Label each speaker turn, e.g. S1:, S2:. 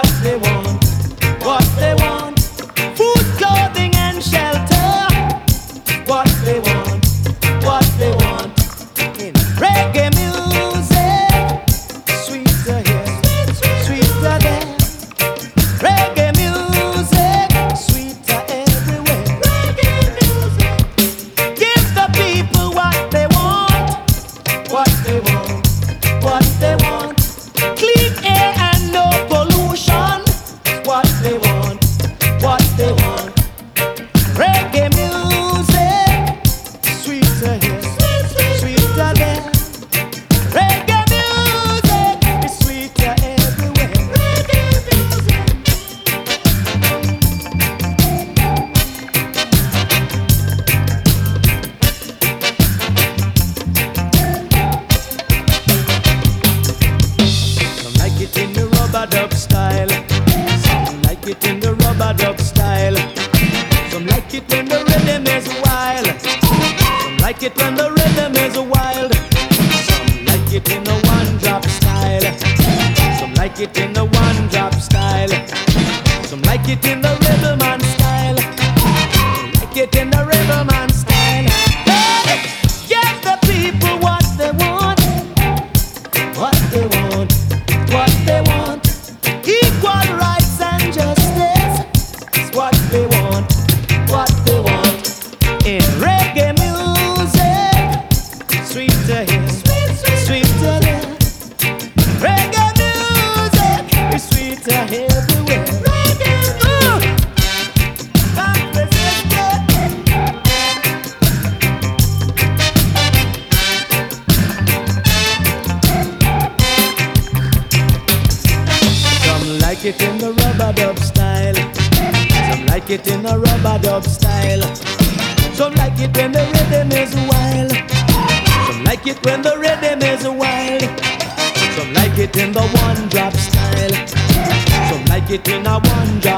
S1: what they want, what they want. Food, clothing, and shelter. What they want, what they want. In reggae music, sweeter here, sweeter there. Reggae music, sweeter everywhere. Reggae music, give the people what they want, what they want, what they want. Clean air and no pollution, what they want, what they want. Reggae music, sweeter here, sweeter there. Reggae music is sweeter everywhere. Reggae music. Some like it in the rubber dub style. Some like it in the rubber dub style. Some like it when the rhythm is wild. Some like it when the rhythm is wild. Some like it in the one drop style. Some like it in the one drop style. Some like it in the rhythm and style. Some like it in the rhythm and style. Hey! Give the people what they want, what they want, what they want. Equal rights and justice is what they want, what they want. In reggae music, sweeter here, sweeter there. Reggae music is sweeter everywhere. Can't resist it. Some like it in the rubber dub style. Some like it in the rubber dub style. Some like it when the rhythm is wild. Some like it when the rhythm is wild. Some like it in the one drop style. Some like it in a one drop